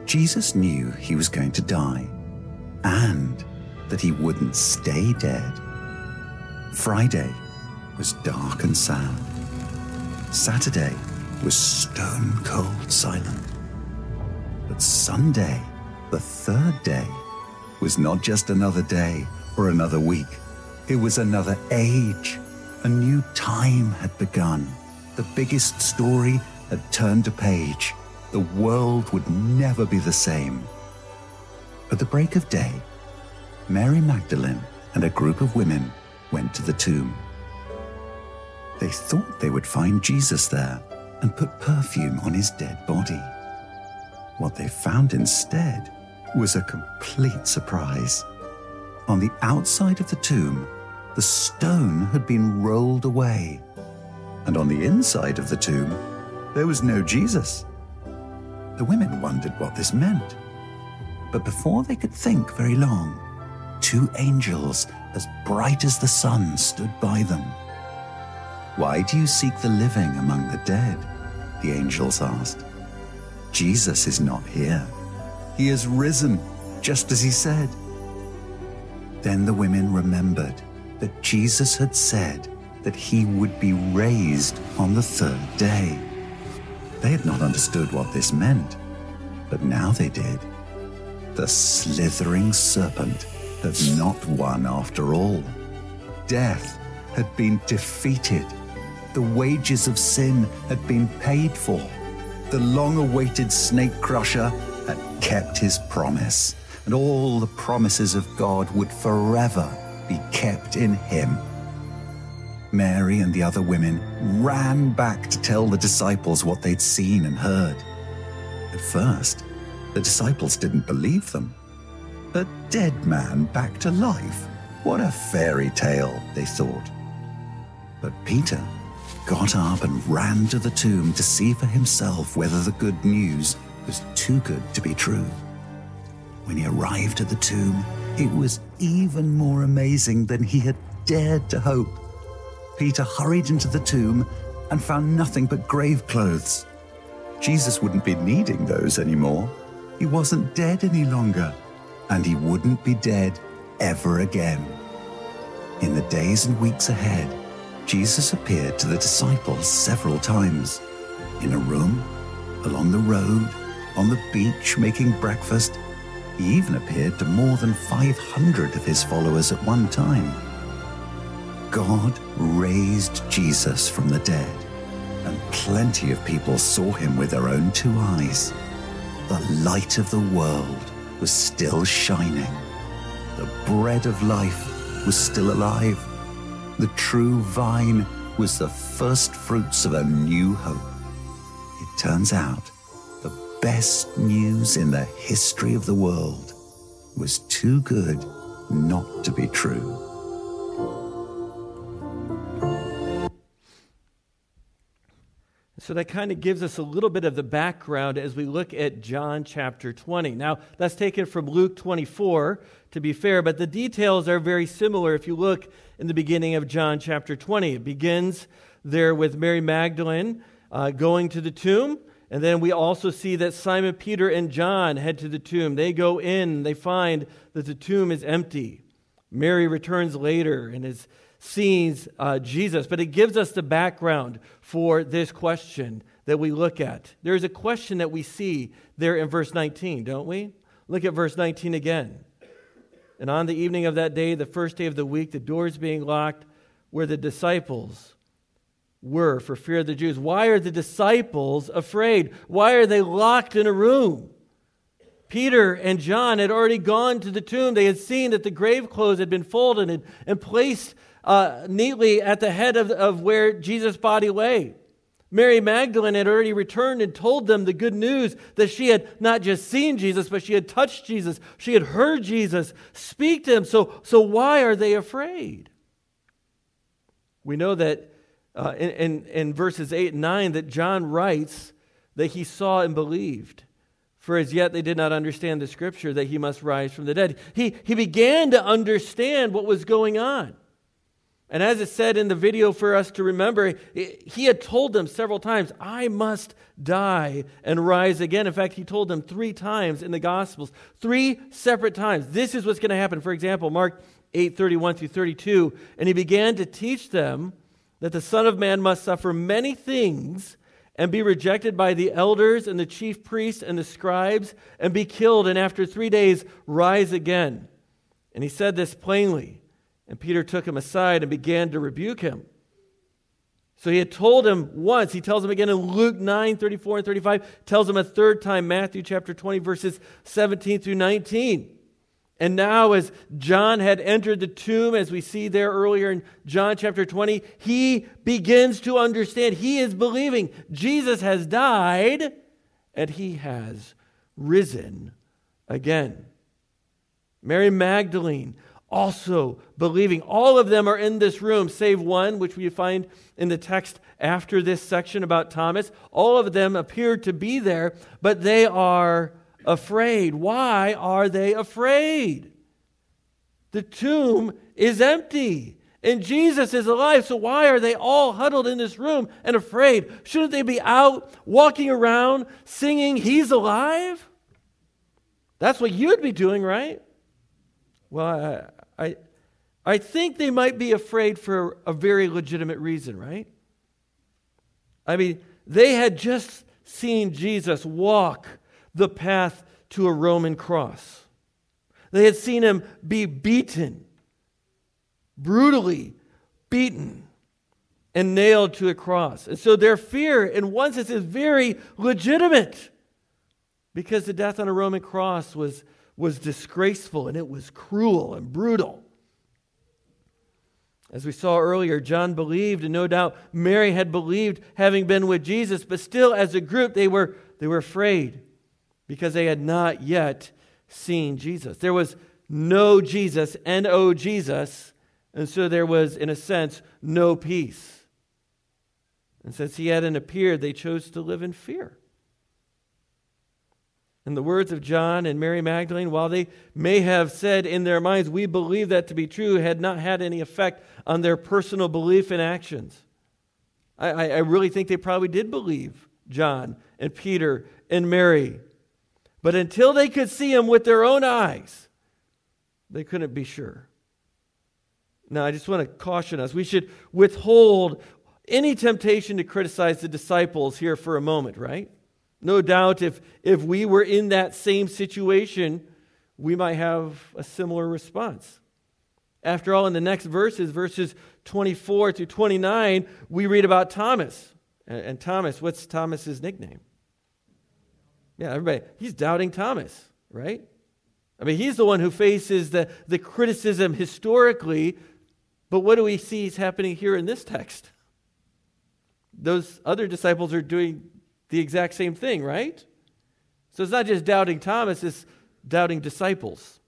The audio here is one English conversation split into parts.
Jesus knew he was going to die and that he wouldn't stay dead. Friday was dark and sad. Saturday was stone cold silent. But Sunday, the third day, was not just another day or another week. It was another age. A new time had begun. The biggest story had turned a page. The world would never be the same. At the break of day, Mary Magdalene and a group of women went to the tomb. They thought they would find Jesus there and put perfume on his dead body. What they found instead was a complete surprise. On the outside of the tomb, the stone had been rolled away, and on the inside of the tomb, there was no Jesus. The women wondered what this meant, but before they could think very long, two angels as bright as the sun stood by them. "Why do you seek the living among the dead?" the angels asked. "Jesus is not here. He has risen, just as he said." Then the women remembered that Jesus had said that he would be raised on the third day. They had not understood what this meant, but now they did. The slithering serpent had not won after all. Death had been defeated. The wages of sin had been paid for. The long-awaited snake crusher had kept his promise, and all the promises of God would forever be kept in him. Mary and the other women ran back to tell the disciples what they'd seen and heard. At first, the disciples didn't believe them. A dead man back to life? What a fairy tale, they thought. But Peter got up and ran to the tomb to see for himself whether the good news was too good to be true. When he arrived at the tomb, it was even more amazing than he had dared to hope. Peter hurried into the tomb and found nothing but grave clothes. Jesus wouldn't be needing those anymore. He wasn't dead any longer, and he wouldn't be dead ever again. In the days and weeks ahead, Jesus appeared to the disciples several times. In a room, along the road, on the beach making breakfast. He even appeared to more than 500 of his followers at one time. God raised Jesus from the dead, and plenty of people saw him with their own two eyes. The light of the world was still shining. The bread of life was still alive. The true vine was the first fruits of a new hope. It turns out the best news in the history of the world was too good not to be true. So that kind of gives us a little bit of the background as we look at John chapter 20. Now, that's taken from Luke 24, to be fair, but the details are very similar if you look in the beginning of John chapter 20. It begins there with Mary Magdalene going to the tomb, and then we also see that Simon Peter and John head to the tomb. They go in, they find that the tomb is empty. Mary returns later and sees Jesus, but it gives us the background for this question that we look at. There's a question that we see there in verse 19, don't we? Look at verse 19 again. And on the evening of that day, the first day of the week, the doors being locked, where the disciples were for fear of the Jews. Why are the disciples afraid? Why are they locked in a room? Peter and John had already gone to the tomb. They had seen that the grave clothes had been folded and placed neatly at the head of where Jesus' body lay. Mary Magdalene had already returned and told them the good news that she had not just seen Jesus, but she had touched Jesus. She had heard Jesus speak to him. So why are they afraid? We know that in verses 8 and 9 that John writes that he saw and believed. For as yet they did not understand the scripture that he must rise from the dead. He began to understand what was going on. And as it said in the video for us to remember, he had told them several times, I must die and rise again. In fact, he told them 3 times in the Gospels, 3 separate times. This is what's going to happen. For example, Mark 8:31 through 32, and he began to teach them that the Son of Man must suffer many things and be rejected by the elders and the chief priests and the scribes and be killed, and after 3 days rise again. And he said this plainly. And Peter took him aside and began to rebuke him. So he had told him once. He tells him again in Luke 9:34 and 35. Tells him a third time, Matthew chapter 20, verses 17 through 19. And now as John had entered the tomb, as we see there earlier in John chapter 20, he begins to understand. He is believing Jesus has died and he has risen again. Mary Magdalene also believing. All of them are in this room, save one, which we find in the text after this section about Thomas. All of them appear to be there, but they are afraid. Why are they afraid? The tomb is empty, and Jesus is alive, so why are they all huddled in this room and afraid? Shouldn't they be out, walking around, singing, He's alive? That's what you'd be doing, right? Well, I think they might be afraid for a very legitimate reason, right? I mean, they had just seen Jesus walk the path to a Roman cross. They had seen him be beaten, brutally beaten, and nailed to a cross. And so their fear, in one sense, is very legitimate because the death on a Roman cross was disgraceful and it was cruel and brutal. As we saw earlier, John believed, and no doubt Mary had believed, having been with Jesus, but still as a group they were afraid because they had not yet seen Jesus. There was no Jesus, N-O Jesus, and so there was, in a sense, no peace. And since he hadn't appeared, they chose to live in fear. And the words of John and Mary Magdalene, while they may have said in their minds, we believe that to be true, had not had any effect on their personal belief and actions. I really think they probably did believe John and Peter and Mary. But until they could see him with their own eyes, they couldn't be sure. Now, I just want to caution us. We should withhold any temptation to criticize the disciples here for a moment, right? No doubt if we were in that same situation, we might have a similar response. After all, in the next verses 24 through 29, we read about Thomas. And Thomas, what's Thomas's nickname? Yeah, everybody, he's Doubting Thomas, right? I mean, he's the one who faces the criticism historically, but what do we see is happening here in this text? Those other disciples are doing the exact same thing, right? So it's not just doubting Thomas, it's doubting disciples.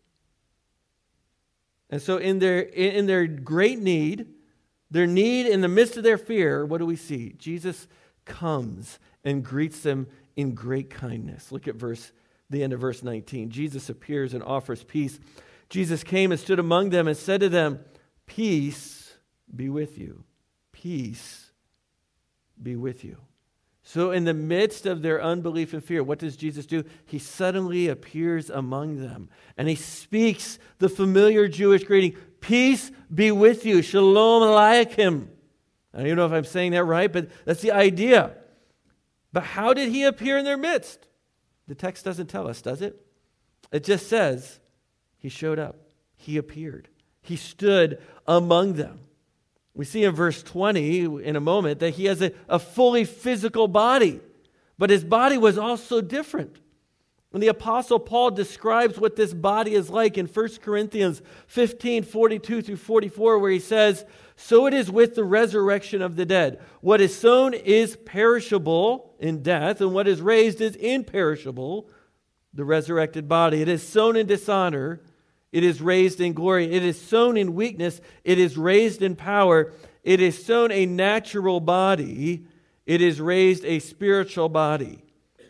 And so in their great need, their need in the midst of their fear, what do we see? Jesus comes and greets them in great kindness. Look at the end of verse 19. Jesus appears and offers peace. Jesus came and stood among them and said to them, peace be with you. Peace be with you. So in the midst of their unbelief and fear, what does Jesus do? He suddenly appears among them. And he speaks the familiar Jewish greeting, peace be with you, shalom aleichem. I don't even know if I'm saying that right, but that's the idea. But how did he appear in their midst? The text doesn't tell us, does it? It just says he showed up. He appeared. He stood among them. We see in verse 20 in a moment that he has a fully physical body, but his body was also different. When the Apostle Paul describes what this body is like in 1 Corinthians 15, 42 through 44, where he says, so it is with the resurrection of the dead. What is sown is perishable in death, and what is raised is imperishable, the resurrected body. It is sown in dishonor, it is raised in glory. It is sown in weakness, it is raised in power. It is sown a natural body, it is raised a spiritual body.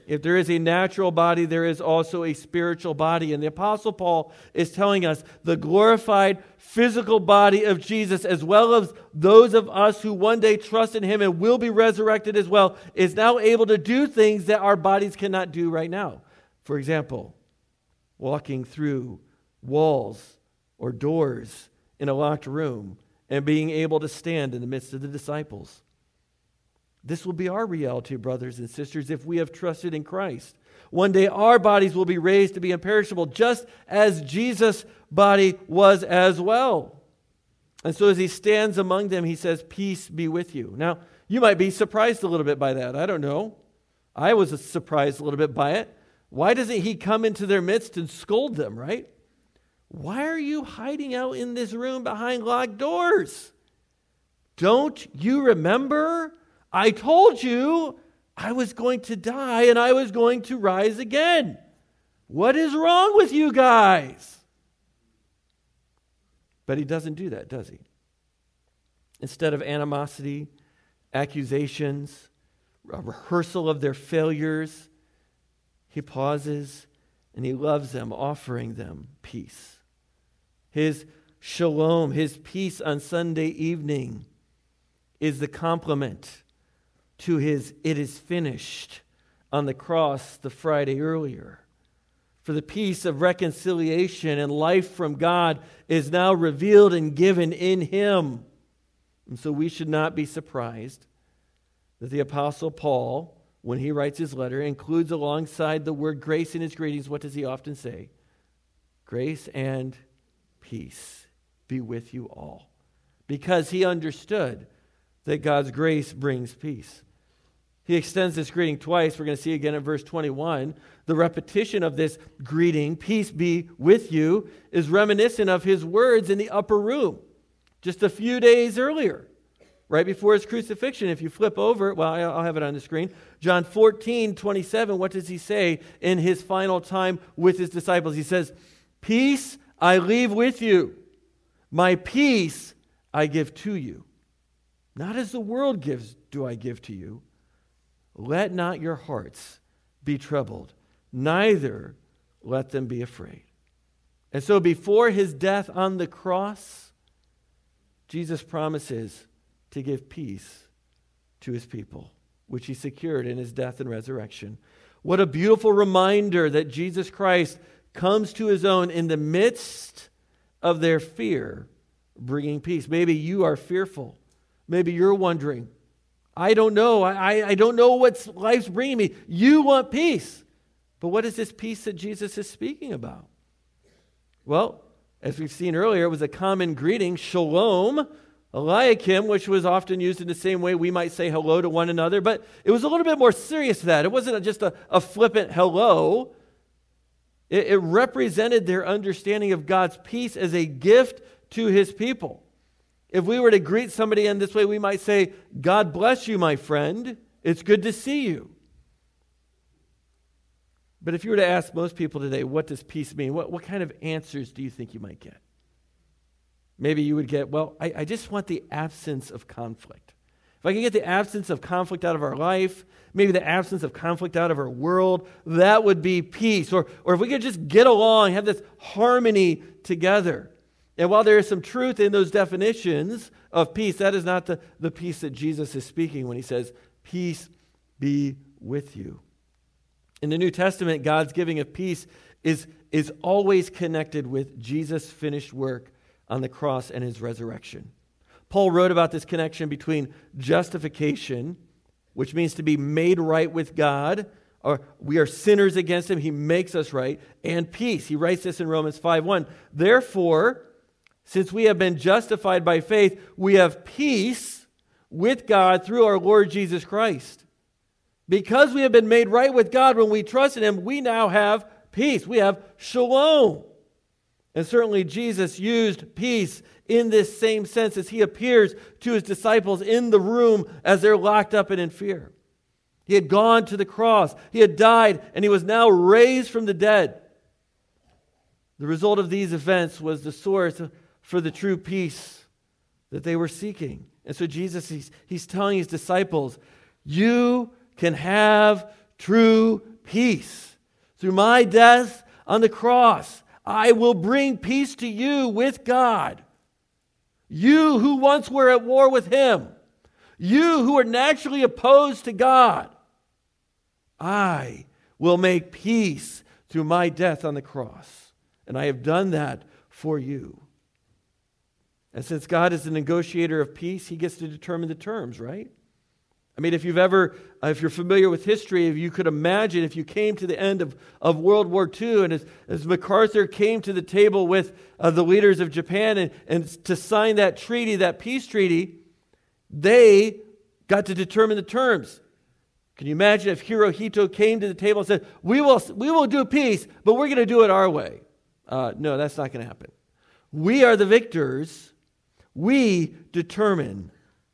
If there is a natural body, there is also a spiritual body. And the Apostle Paul is telling us the glorified physical body of Jesus, as well as those of us who one day trust in him and will be resurrected as well, is now able to do things that our bodies cannot do right now. For example, walking through walls or doors in a locked room and being able to stand in the midst of the disciples. This will be our reality, brothers and sisters, if we have trusted in Christ. One day our bodies will be raised to be imperishable, just as Jesus' body was as well. And so as he stands among them, he says, "Peace be with you." Now, you might be surprised a little bit by that. I don't know. I was surprised a little bit by it. Why doesn't he come into their midst and scold them, right? Why are you hiding out in this room behind locked doors? Don't you remember? I told you I was going to die and I was going to rise again. What is wrong with you guys? But he doesn't do that, does he? Instead of animosity, accusations, a rehearsal of their failures, he pauses and he loves them, offering them peace. His shalom, his peace on Sunday evening is the complement to his "it is finished" on the cross the Friday earlier. For the peace of reconciliation and life from God is now revealed and given in him. And so we should not be surprised that the Apostle Paul, when he writes his letter, includes alongside the word grace in his greetings. What does he often say? Grace and peace be with you all. Because he understood that God's grace brings peace. He extends this greeting twice. We're going to see again in verse 21. The repetition of this greeting, "Peace be with you," is reminiscent of his words in the upper room just a few days earlier, right before his crucifixion. If you flip over, well, I'll have it on the screen. John 14:27, what does he say in his final time with his disciples? He says, "Peace I leave with you. My peace I give to you. Not as the world gives do I give to you. Let not your hearts be troubled, neither let them be afraid." And so before his death on the cross, Jesus promises to give peace to his people, which he secured in his death and resurrection. What a beautiful reminder that Jesus Christ comes to his own in the midst of their fear, bringing peace. Maybe you are fearful. Maybe you're wondering, I don't know. I don't know what life's bringing me. You want peace. But what is this peace that Jesus is speaking about? Well, as we've seen earlier, it was a common greeting, shalom, Eliakim, which was often used in the same way we might say hello to one another. But it was a little bit more serious than that. It wasn't just a flippant hello. It represented their understanding of God's peace as a gift to his people. If we were to greet somebody in this way, we might say, "God bless you, my friend. It's good to see you." But if you were to ask most people today, what does peace mean? What kind of answers do you think you might get? Maybe you would get, well, I just want the absence of conflict. If I could get the absence of conflict out of our life, maybe the absence of conflict out of our world, that would be peace. Or if we could just get along, have this harmony together. And while there is some truth in those definitions of peace, that is not the peace that Jesus is speaking when he says, "Peace be with you." In the New Testament, God's giving of peace is always connected with Jesus' finished work on the cross and his resurrection. Paul wrote about this connection between justification, which means to be made right with God, or we are sinners against him, he makes us right, and peace. He writes this in Romans 5:1. "Therefore, since we have been justified by faith, we have peace with God through our Lord Jesus Christ." Because we have been made right with God when we trust in him, we now have peace. We have shalom. And certainly Jesus used peace in this same sense as he appears to his disciples in the room as they're locked up and in fear. He had gone to the cross. He had died, and he was now raised from the dead. The result of these events was the source for the true peace that they were seeking. And so Jesus, he's telling his disciples, you can have true peace. Through my death on the cross, I will bring peace to you with God. You who once were at war with Him, you who are naturally opposed to God, I will make peace through my death on the cross. And I have done that for you. And since God is the negotiator of peace, He gets to determine the terms, right? I mean, if you're familiar with history, if you could imagine if you came to the end of World War II, and as MacArthur came to the table with the leaders of Japan and to sign that treaty, that peace treaty, they got to determine the terms. Can you imagine if Hirohito came to the table and said, we will do peace, but we're going to do it our way? No, that's not going to happen. We are the victors. We determine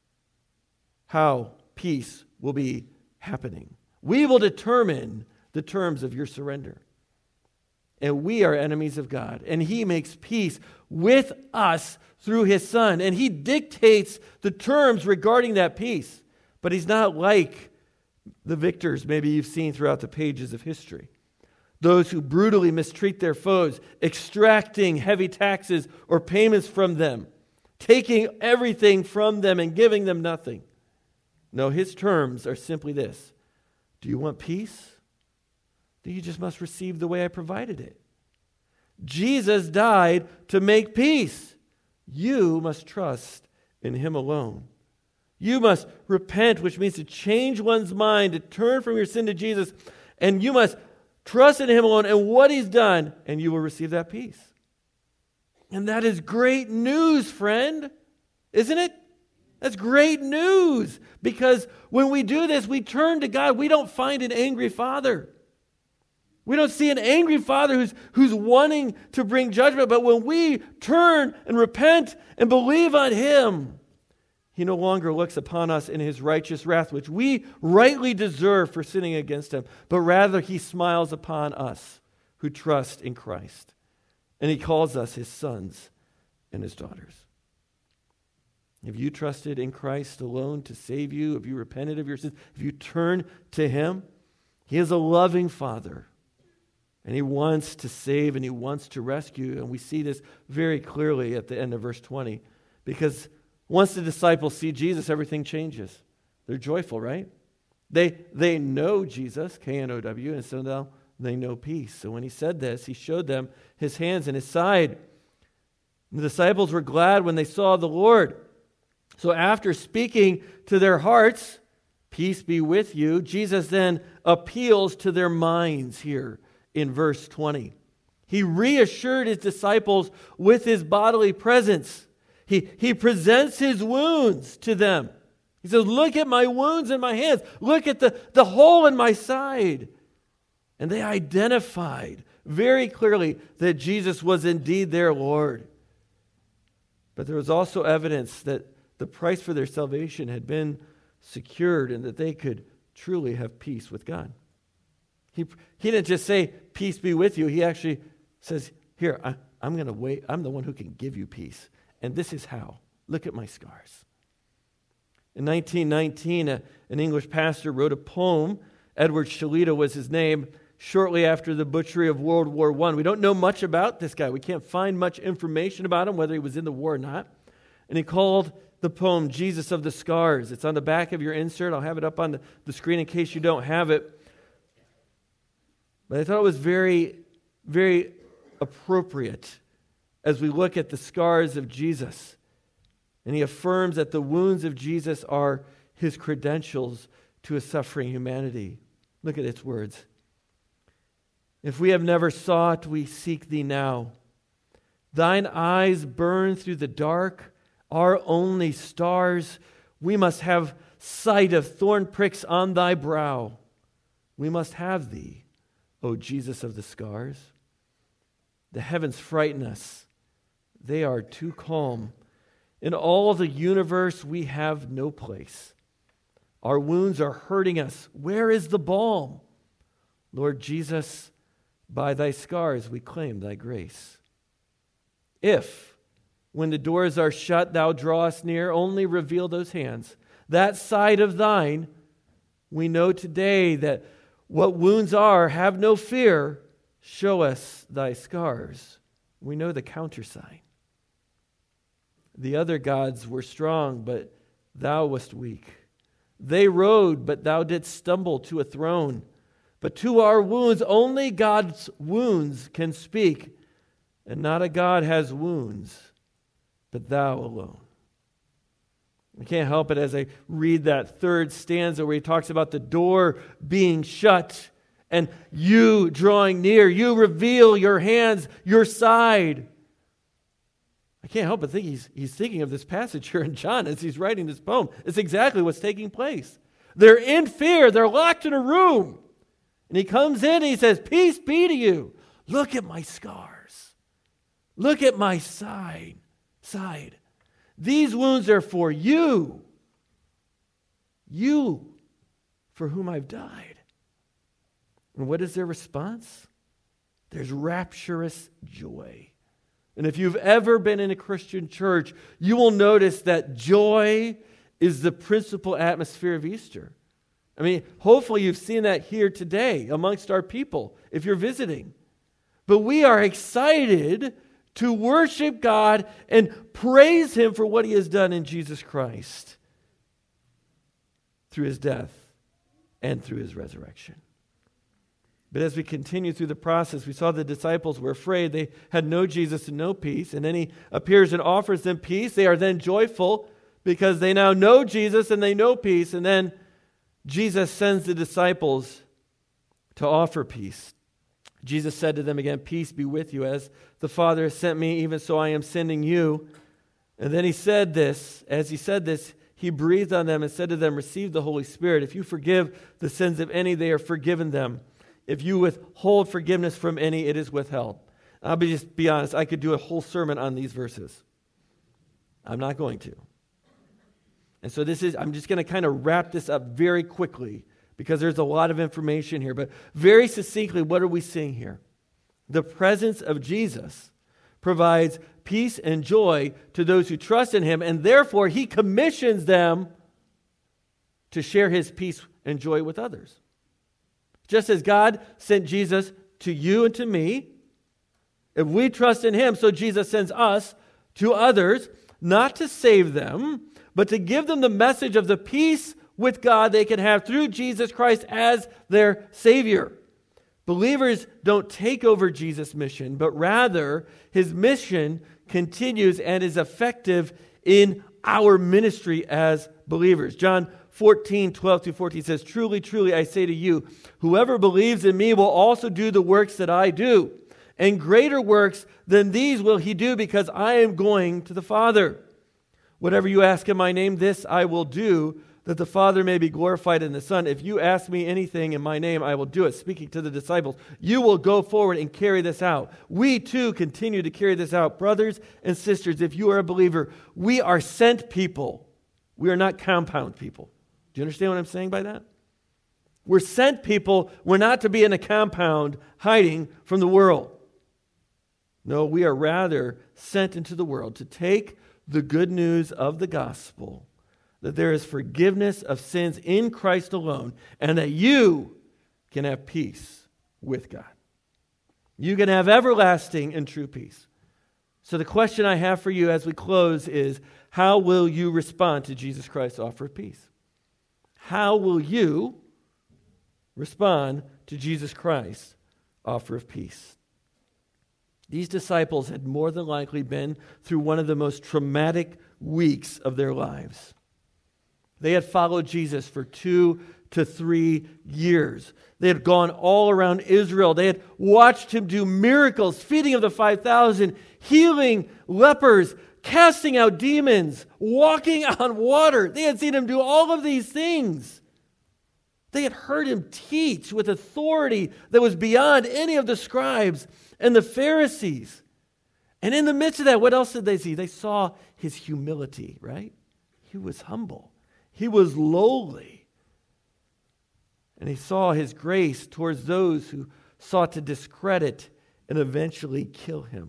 how peace will be happening. We will determine the terms of your surrender. And we are enemies of God. And He makes peace with us through His Son. And He dictates the terms regarding that peace. But He's not like the victors maybe you've seen throughout the pages of history. Those who brutally mistreat their foes, extracting heavy taxes or payments from them, taking everything from them and giving them nothing. No, His terms are simply this. Do you want peace? Then you just must receive the way I provided it. Jesus died to make peace. You must trust in Him alone. You must repent, which means to change one's mind, to turn from your sin to Jesus, and you must trust in Him alone and what He's done, and you will receive that peace. And that is great news, friend. Isn't it? That's great news. Because when we do this, we turn to God. We don't find an angry Father. We don't see an angry Father who's wanting to bring judgment. But when we turn and repent and believe on Him, He no longer looks upon us in His righteous wrath, which we rightly deserve for sinning against Him. But rather, He smiles upon us who trust in Christ. And He calls us His sons and His daughters. Have you trusted in Christ alone to save you? Have you repented of your sins? Have you turned to Him? He is a loving Father. And He wants to save and He wants to rescue. And we see this very clearly at the end of verse 20. Because once the disciples see Jesus, everything changes. They're joyful, right? They know Jesus, K-N-O-W, and so now they know peace. So when He said this, He showed them His hands and His side. And the disciples were glad when they saw the Lord. So after speaking to their hearts, peace be with you, Jesus then appeals to their minds here in verse 20. He reassured His disciples with His bodily presence. He presents His wounds to them. He says, look at my wounds in my hands. Look at the hole in my side. And they identified very clearly that Jesus was indeed their Lord. But there was also evidence that the price for their salvation had been secured and that they could truly have peace with God. He didn't just say, peace be with you. He actually says, here, I'm going to wait. I'm the one who can give you peace. And this is how. Look at my scars. In 1919, an English pastor wrote a poem. Edward Shalita was his name. Shortly after the butchery of World War I. We don't know much about this guy. We can't find much information about him, whether he was in the war or not. And he called the poem Jesus of the Scars. It's on the back of your insert. I'll have it up on the screen in case you don't have it. But I thought it was very, very appropriate as we look at the scars of Jesus. And he affirms that the wounds of Jesus are His credentials to a suffering humanity. Look at its words. If we have never sought, we seek Thee now. Thine eyes burn through the dark, our only stars. We must have sight of thorn pricks on Thy brow. We must have Thee, O Jesus of the scars. The heavens frighten us. They are too calm. In all the universe we have no place. Our wounds are hurting us. Where is the balm? Lord Jesus, by Thy scars we claim Thy grace. If, when the doors are shut, Thou draw us near, only reveal those hands. That side of Thine, we know today that what wounds are, have no fear, show us thy scars. We know the countersign. The other gods were strong, but thou wast weak. They rode, but thou didst stumble to a throne. But to our wounds, only God's wounds can speak. And not a God has wounds, but thou alone. I can't help it as I read that third stanza where he talks about the door being shut and you drawing near. You reveal your hands, your side. I can't help but think he's thinking of this passage here in John as he's writing this poem. It's exactly what's taking place. They're in fear. They're locked in a room. And he comes in and he says, peace be to you. Look at my scars. Look at my side. These wounds are for you. You, for whom I've died. And what is their response? There's rapturous joy. And if you've ever been in a Christian church, you will notice that joy is the principal atmosphere of Easter. I mean, hopefully you've seen that here today amongst our people if you're visiting. But we are excited to worship God and praise Him for what He has done in Jesus Christ through His death and through His resurrection. But as we continue through the process, we saw the disciples were afraid. They had no Jesus and no peace. And then He appears and offers them peace. They are then joyful because they now know Jesus and they know peace. And then Jesus sends the disciples to offer peace. Jesus said to them again, peace be with you. As the Father has sent me, even so I am sending you. And then He said this. As He said this, He breathed on them and said to them, receive the Holy Spirit. If you forgive the sins of any, they are forgiven them. If you withhold forgiveness from any, it is withheld. I'll just be honest, I could do a whole sermon on these verses. I'm not going to. And so I'm just going to kind of wrap this up very quickly because there's a lot of information here. But very succinctly, what are we seeing here? The presence of Jesus provides peace and joy to those who trust in Him, and therefore He commissions them to share His peace and joy with others. Just as God sent Jesus to you and to me, if we trust in Him, so Jesus sends us to others, not to save them, but to give them the message of the peace with God they can have through Jesus Christ as their Savior. Believers don't take over Jesus' mission, but rather His mission continues and is effective in our ministry as believers. John 14:12-14 says, truly, truly, I say to you, whoever believes in me will also do the works that I do. And greater works than these will he do because I am going to the Father. Whatever you ask in my name, this I will do, that the Father may be glorified in the Son. If you ask me anything in my name, I will do it. Speaking to the disciples, you will go forward and carry this out. We too continue to carry this out. Brothers and sisters, if you are a believer, we are sent people. We are not compound people. Do you understand what I'm saying by that? We're sent people. We're not to be in a compound hiding from the world. No, we are rather sent into the world to take the good news of the gospel, that there is forgiveness of sins in Christ alone, and that you can have peace with God. You can have everlasting and true peace. So the question I have for you as we close is, how will you respond to Jesus Christ's offer of peace? How will you respond to Jesus Christ's offer of peace? These disciples had more than likely been through one of the most traumatic weeks of their lives. They had followed Jesus for 2 to 3 years. They had gone all around Israel. They had watched Him do miracles, feeding of the 5,000, healing lepers, casting out demons, walking on water. They had seen Him do all of these things. They had heard Him teach with authority that was beyond any of the scribes and the Pharisees. And in the midst of that, what else did they see? They saw His humility, right? He was humble. He was lowly. And they saw His grace towards those who sought to discredit and eventually kill Him.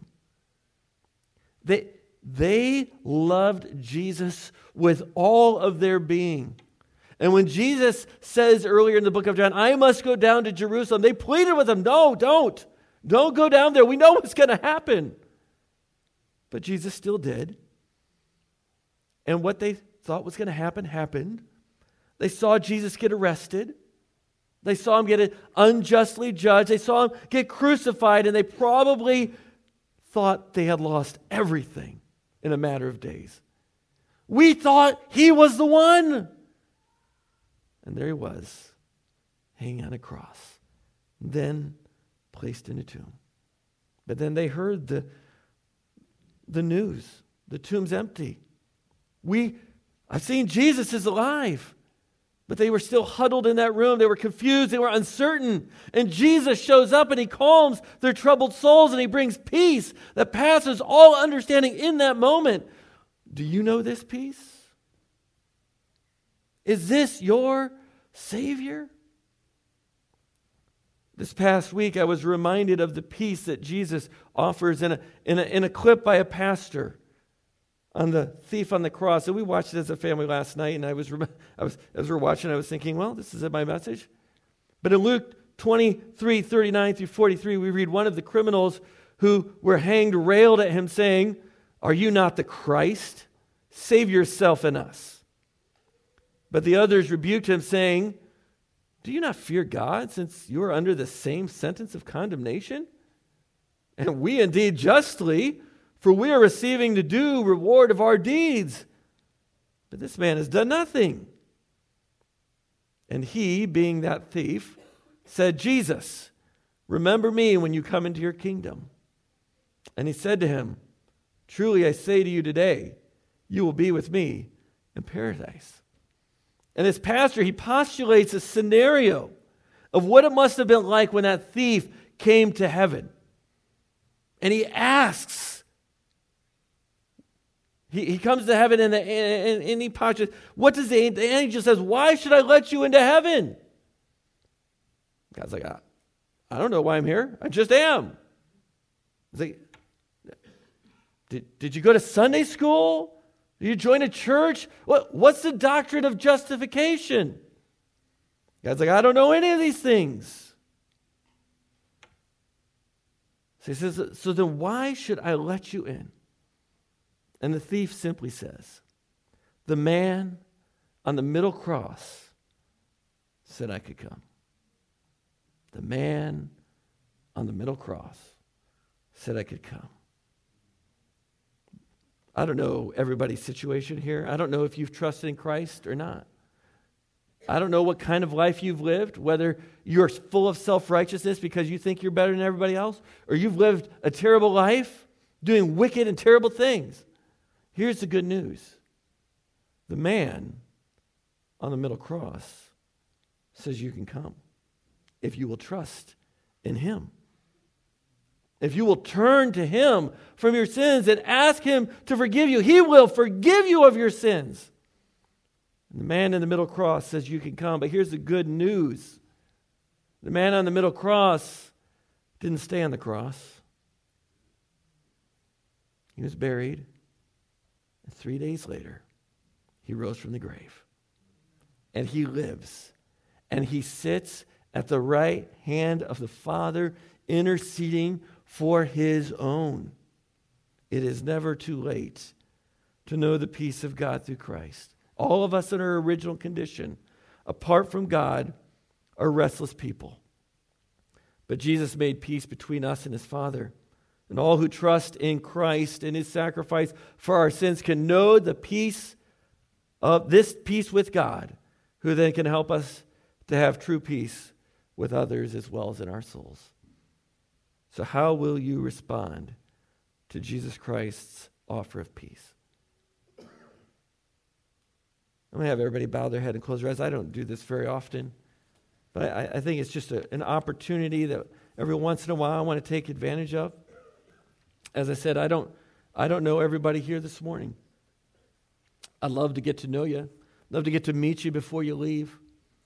They loved Jesus with all of their being. And when Jesus says earlier in the book of John, I must go down to Jerusalem, they pleaded with him, no, don't. Don't go down there. We know what's going to happen. But Jesus still did. And what they thought was going to happen, happened. They saw Jesus get arrested. They saw him get unjustly judged. They saw him get crucified, and they probably thought they had lost everything in a matter of days. We thought he was the one. And there he was, hanging on a cross, then placed in a tomb. But then they heard the news. The tomb's empty. I've seen Jesus is alive. But they were still huddled in that room. They were confused. They were uncertain. And Jesus shows up and he calms their troubled souls and he brings peace that passes all understanding in that moment. Do you know this peace? Is this your Savior? This past week, I was reminded of the peace that Jesus offers in a clip by a pastor on the thief on the cross. And we watched it as a family last night, and as we're watching, I was thinking, well, this is my message. But in Luke 23, 39 through 43, we read one of the criminals who were hanged railed at him, saying, "Are you not the Christ? Save yourself and us." But the others rebuked him, saying, "Do you not fear God, since you are under the same sentence of condemnation? And we indeed justly, for we are receiving the due reward of our deeds. But this man has done nothing." And he, being that thief, said, "Jesus, remember me when you come into your kingdom." And he said to him, "Truly I say to you today, you will be with me in paradise." And this pastor, he postulates a scenario of what it must have been like when that thief came to heaven. And he asks, he comes to heaven and he postulates, what does the angel says, "Why should I let you into heaven?" God's like, I don't know why I'm here. I just am. He's like, did you go to Sunday school? Did you join a church? What's the doctrine of justification? God's like, I don't know any of these things. So he says, so then why should I let you in? And the thief simply says, the man on the middle cross said I could come. The man on the middle cross said I could come. I don't know everybody's situation here. I don't know if you've trusted in Christ or not. I don't know what kind of life you've lived, whether you're full of self-righteousness because you think you're better than everybody else, or you've lived a terrible life doing wicked and terrible things. Here's the good news. The man on the middle cross says you can come if you will trust in him. If you will turn to him from your sins and ask him to forgive you, he will forgive you of your sins. And the man in the middle cross says you can come. But here's the good news. The man on the middle cross didn't stay on the cross. He was buried. And 3 days later, he rose from the grave. And he lives. And he sits at the right hand of the Father, interceding for his own. It is never too late to know the peace of God through Christ. All of us in our original condition, apart from God, are restless people. But Jesus made peace between us and his Father. And all who trust in Christ and his sacrifice for our sins can know the peace of this peace with God, who then can help us to have true peace with others as well as in our souls. So how will you respond to Jesus Christ's offer of peace? I'm going to have everybody bow their head and close their eyes. I don't do this very often, but I think it's just an opportunity that every once in a while I want to take advantage of. As I said, I don't know everybody here this morning. I'd love to get to know you. I'd love to get to meet you before you leave.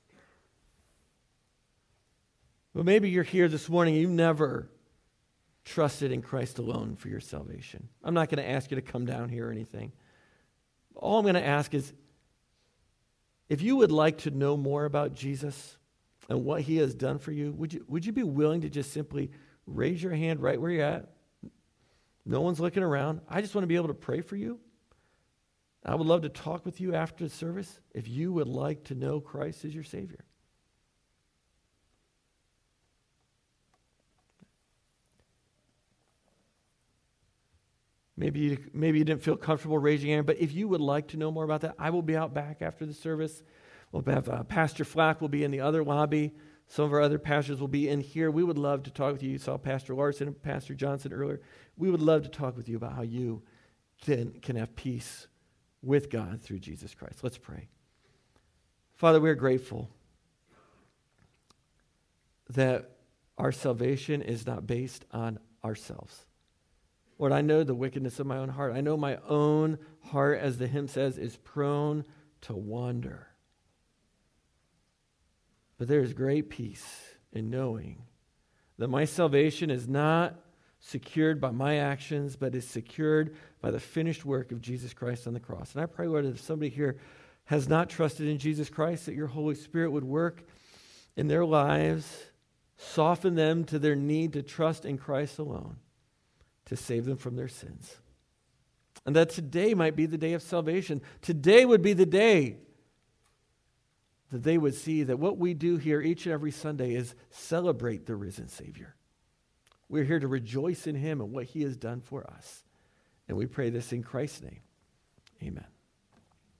But maybe you're here this morning and you've never trusted in Christ alone for your salvation. I'm not going to ask you to come down here or anything. All I'm going to ask is If you would like to know more about Jesus and what he has done for you, would you be willing to just simply raise your hand right where you're at? No one's looking around. I just want to be able to pray for you. I would love to talk with you after the service if you would like to know Christ as your Savior. Maybe you didn't feel comfortable raising your hand, but if you would like to know more about that, I will be out back after the service. We'll have Pastor Flack will be in the other lobby. Some of our other pastors will be in here. We would love to talk with you. You saw Pastor Larson and Pastor Johnson earlier. We would love to talk with you about how you can have peace with God through Jesus Christ. Let's pray. Father, we are grateful that our salvation is not based on ourselves. Lord, I know the wickedness of my own heart. I know my own heart, as the hymn says, is prone to wander. But there is great peace in knowing that my salvation is not secured by my actions, but is secured by the finished work of Jesus Christ on the cross. And I pray, Lord, that if somebody here has not trusted in Jesus Christ, that your Holy Spirit would work in their lives, soften them to their need to trust in Christ alone, to save them from their sins. And that today might be the day of salvation. Today would be the day that they would see that what we do here each and every Sunday is celebrate the risen Savior. We're here to rejoice in him and what he has done for us. And we pray this in Christ's name. Amen.